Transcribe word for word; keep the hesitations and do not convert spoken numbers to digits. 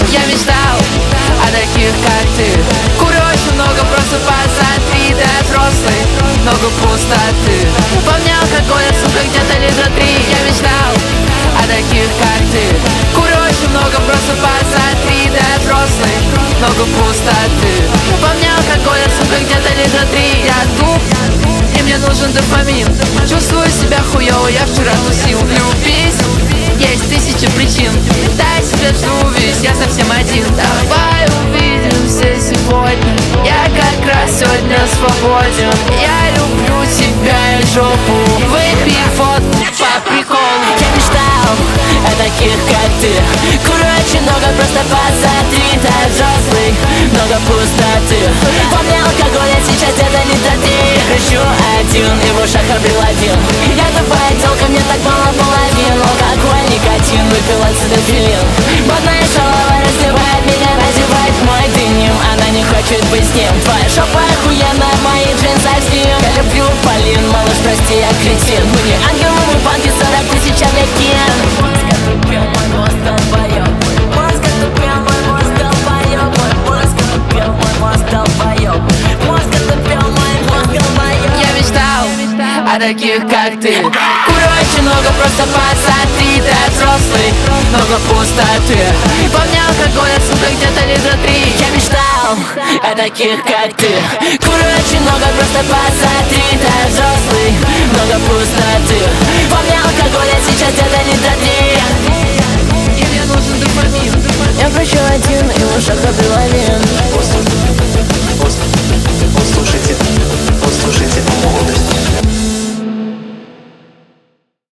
Я мечтал о таких, как ты. Курю очень много, просыпаться от три до взрослый. Много пустоты. По мне алкоголя, сука, где-то литра три. Я мечтал о таких, как ты. Курю очень много, просыпаться от три до взрослый. Много пустоты. По мне алкоголя, сука, где-то литра три. Я туп, и мне нужен дофамин. Чувствую себя хуёво, я вчера тусил. Любить есть тысячи причин. Дай себе весь, я совсем один. Давай увидимся сегодня. Я как раз сегодня свободен. Я люблю тебя и жопу. Выпей фотку по приколу. Я мечтал о таких, как ты. Курю очень много, просто посмотри. Да, взрослый, много пустоты. По мне алкоголя сейчас где-то литра три. Хрущу один, и в ушах один. Я тупая телка, мне так мало половин. Алкоголь, никотин, выпила цидофилин. Модная шалава раздевает меня, надевает мой деним. Она не хочет быть с ним. Твоя шопа охуенная, мои джинсы спин. Я люблю Полин, малыш, прости, я кретин. Мы не ангелы, мы банки, сорок тысяч Амлякин. Мозг отупел, мой мозг долбоёб. Мозг отупел, мой мозг долбоёб. Мой мозг отупел, мой мозг долбоёб. Мозг отупел, мой мозг долбоёб. Я мечтал о таких, как ты. Курю очень много, просто посмотри. Да, взрослый, много пустоты. По мне алкоголя, сука, где-то литра три. Я мечтал о таких, как ты. Курю очень много, просто посмотри. Да, взрослый, много пустоты. По мне алкоголя,